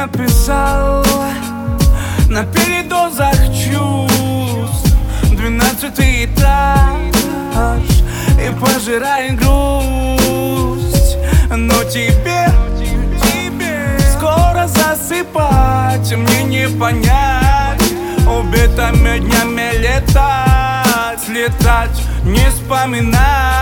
написал на передозах чувств 12-й этаж и пожирает грусть. Но тебе скоро засыпать, мне не понять, убитыми днями летать, не вспоминать.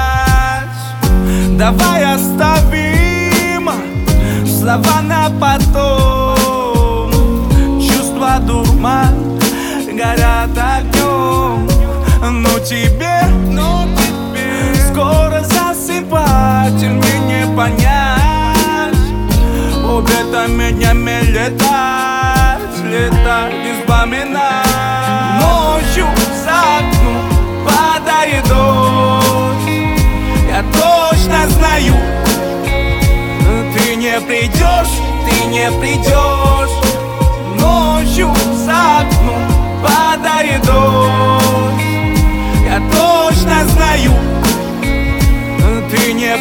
Давай оставим слова на потом. Чувства дурман горят огнем. Но тебе скоро засыпать, мне не понять, убитыми днями летать, не вспоминать. Ночью за окном падает дождь, я точно знаю, ты не придешь. Ночью за окном падает дождь, я точно знаю, ты не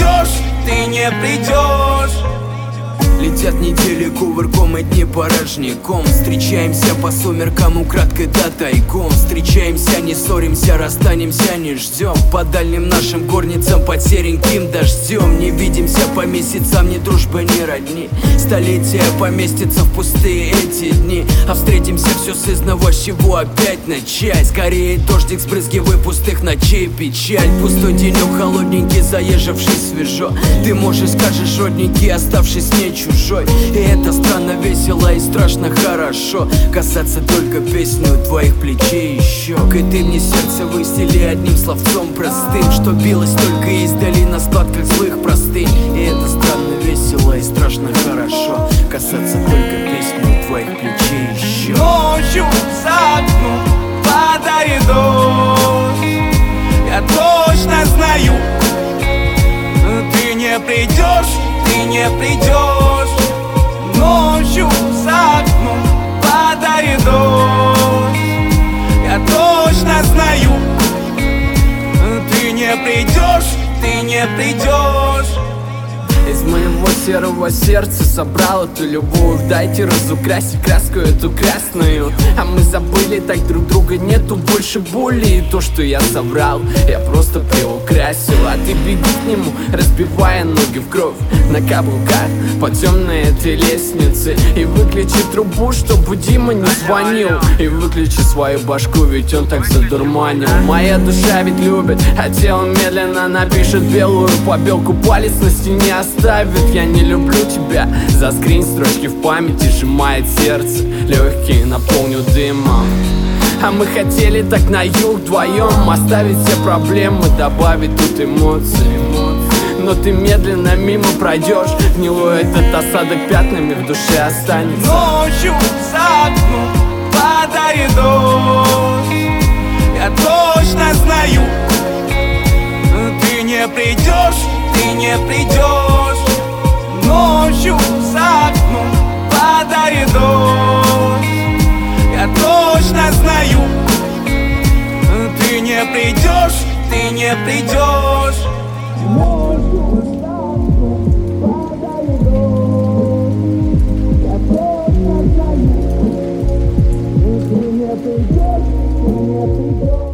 придешь. Летят недели кувырком и дни порожняком. Встречаемся по сумеркам, украдкой да тайком. Встречаемся, не ссоримся, расстанемся, не ждем. По дальним нашим горницам, под сереньким дождем. Не видимся по месяцам, ни дружбы, ни родни. Столетия поместятся в пустые эти дни. А встретимся все с изного, с чего опять начать. Скорее дождик, сбрызгивай пустых ночей печаль. Пустой денек, холодненький, заезжавший свежо. Ты, можешь, скажешь, родненький, оставшись не чужой. И это странно, весело и страшно хорошо. Касаться только песню твоих плечей и щек. И ты мне сердце выстели одним словцом простым, что билось только издали на складках злых простынь. И это странно, весело и страшно хорошо. Касаться только песню твоих плечей и щек. Ночью за окном падает дождь, я точно знаю, ты не придешь. Ночью за окном падает дождь, я точно знаю, ты не придешь. Из моего серого сердца собрал эту любовь. Дайте разукрасить краску эту красную. А мы забыли так друг друга, нету больше боли. И то, что я соврал, я просто приукрасил. А ты беги к нему, разбивая ноги в кровь на каблуках по темной этой лестнице. И выключи трубу, чтобы Дима не звонил. И выключи свою башку, ведь он так задурманил. Моя душа ведь любит, а тело медленно напишет белую побелку. Палец на стене оставит. Я не люблю тебя. Заскринь строчки в памяти, сжимает сердце. Легкие наполню дымом. А мы хотели так на юг вдвоем оставить все проблемы, добавить тут эмоций. Но ты медленно мимо пройдешь. Гнилой этот осадок пятнами в душе останется. Ночью за окном падает дождь, я точно знаю, ты не придешь. Ночью за окном падает дождь, я точно знаю, ты не придешь. Ночью за окном падает дождь, я точно знаю, ты не придешь.